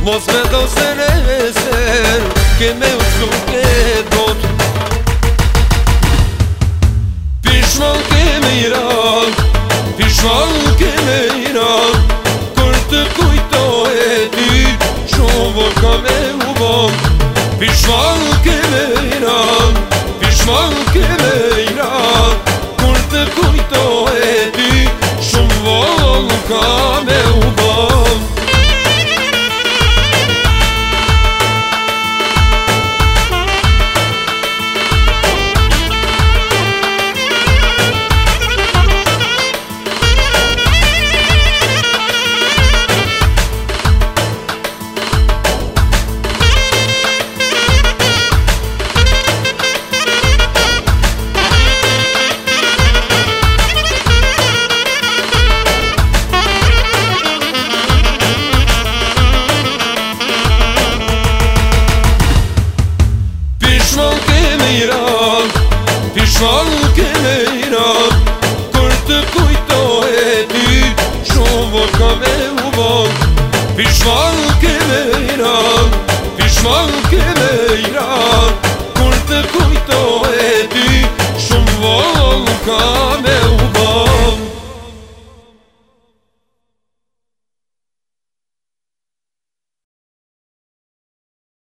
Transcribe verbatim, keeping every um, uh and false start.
Mos me do se neser Ke me u shuk e dot Pishman ke me iran Pishman ke me iran Kur të kujtoj e ty Shumë vor ka me u bon Pishman ke me iran Pishman ke me iran Kur të kujtoj e ty Shumë vor ka me u bon Pishman ke me iran Pishman ke me iran Kur të kujtoj e ty Shumë vor ka me u bon Pishman ke me iran Pishman ke me